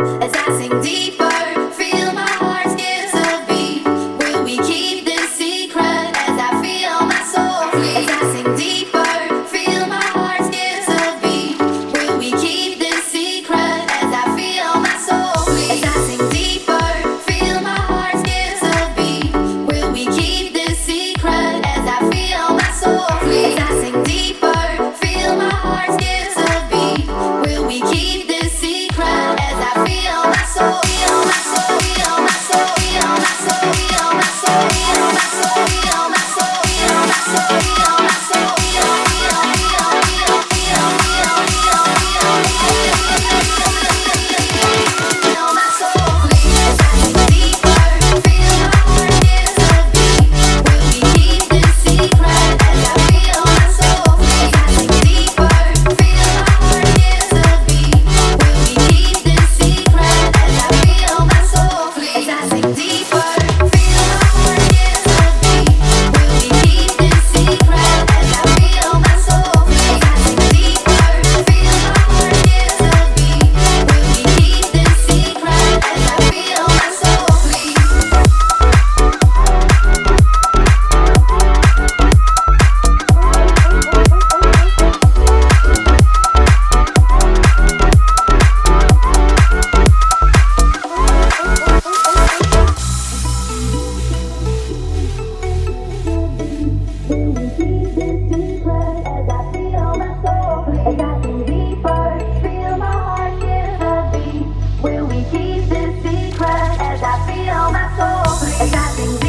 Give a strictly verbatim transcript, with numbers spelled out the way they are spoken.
As I sing deeper, feel my heart skips a beat. Will we keep this secret as I feel my soul flee? As I sing deeper, feel my heart skips a beat. Will we keep this secret as I feel my soul flee? As I sing deeper, feel my heart skips a beat. Will we keep this secret as I feel my soul flee? As I sing deeper, feel my heart skips a beat. Will we keep this secret as I feel my soul, feel my soul, feel my soul, feel my soul, feel my soul, feel my soul, feel my soul, feel my soul, feel my soul, feel, feel, feel, feel, feel, feel, feel my soul, please. As I sing deeper, feel my heart skips a beat. Will we keep this secret as I feel my soul, please? As I sing deeper, feel my heart skips a beat. Will we keep this secret as I feel my soul, please? As I sing deeper, feel my heart skips a beat. Will we keep this secret as I feel my soul, please? As I sing deeper, feel my heart skips a beat. Will we keep this secret as I feel my soul, please? As I sing deeper, feel my heart skips a beat. Will we keep this secret as I feel my soul bleed? As I sing